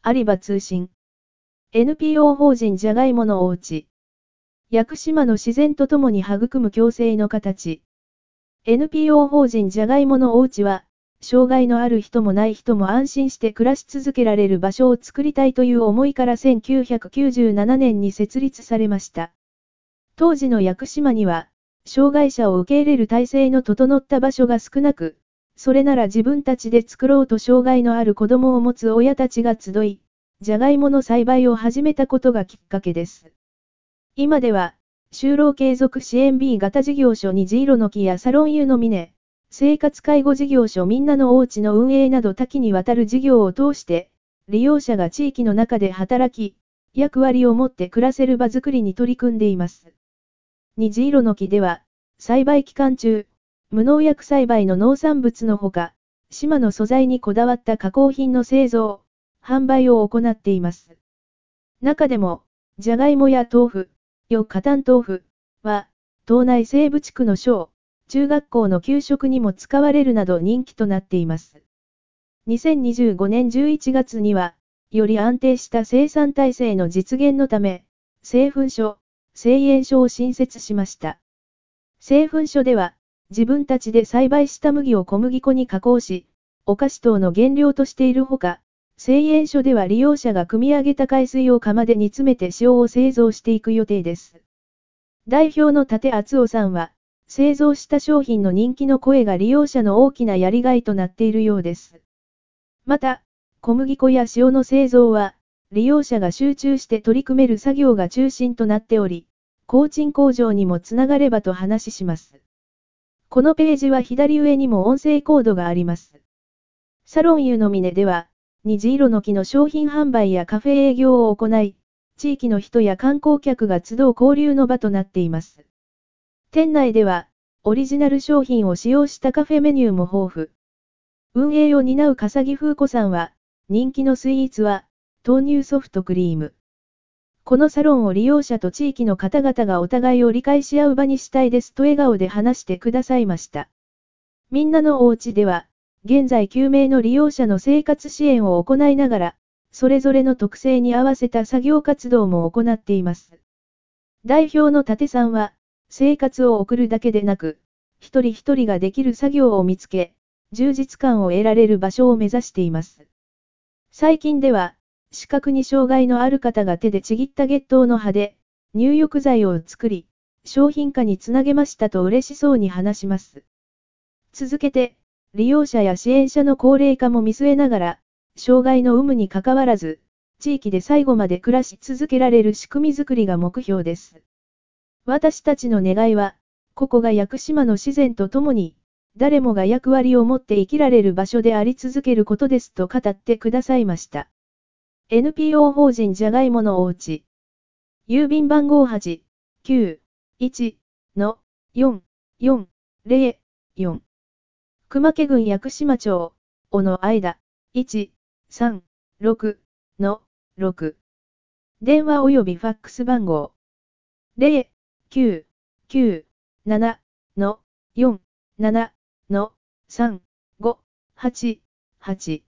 有馬通信。NPO 法人じゃがいものおうち。屋久島の自然とともに育む共生の形。NPO 法人じゃがいものおうちは、障害のある人もない人も安心して暮らし続けられる場所を作りたいという思いから1997年に設立されました。当時の屋久島には、障害者を受け入れる体制の整った場所が少なく、それなら自分たちで作ろうと障害のある子供を持つ親たちが集い、じゃがいもの栽培を始めたことがきっかけです。今では、就労継続支援 B 型事業所虹色の木やサロン湯の峰、生活介護事業所みんなのおうちの運営など多岐にわたる事業を通して、利用者が地域の中で働き、役割を持って暮らせる場づくりに取り組んでいます。虹色の木では、栽培期間中、無農薬栽培の農産物のほか、島の素材にこだわった加工品の製造、販売を行っています。中でも、じゃがいもや豆腐、加丹豆腐は、島内西部地区の小、中学校の給食にも使われるなど人気となっています。2025年11月には、より安定した生産体制の実現のため、製粉所、製塩所を新設しました。製粉所では、自分たちで栽培した麦を小麦粉に加工し、お菓子等の原料としているほか、製塩所では利用者が汲み上げた海水を釜で煮詰めて塩を製造していく予定です。代表の立厚夫さんは、製造した商品の人気の声が利用者の大きなやりがいとなっているようです。また、小麦粉や塩の製造は、利用者が集中して取り組める作業が中心となっており、工賃向上にもつながればと話します。このページは左上にも音声コードがあります。サロン湯の峰では、虹色の木の商品販売やカフェ営業を行い、地域の人や観光客が集う交流の場となっています。店内では、オリジナル商品を使用したカフェメニューも豊富。運営を担う笠木風子さんは、人気のスイーツは、豆乳ソフトクリーム。このサロンを利用者と地域の方々がお互いを理解し合う場にしたいですと笑顔で話してくださいました。みんなのおうちでは、現在9名の利用者の生活支援を行いながら、それぞれの特性に合わせた作業活動も行っています。代表の立さんは、生活を送るだけでなく、一人一人ができる作業を見つけ、充実感を得られる場所を目指しています。最近では、視覚に障害のある方が手でちぎった月桃の葉で、入浴剤を作り、商品化につなげましたと嬉しそうに話します。続けて、利用者や支援者の高齢化も見据えながら、障害の有無にかかわらず、地域で最後まで暮らし続けられる仕組みづくりが目標です。私たちの願いは、ここが屋久島の自然とともに、誰もが役割を持って生きられる場所であり続けることですと語ってくださいました。NPO 法人じゃがいものおうち。郵便番号891-440-4。熊家郡屋久島町、尾の間、136-6。電話及びファックス番号。099-7-4-7-3-5-8-8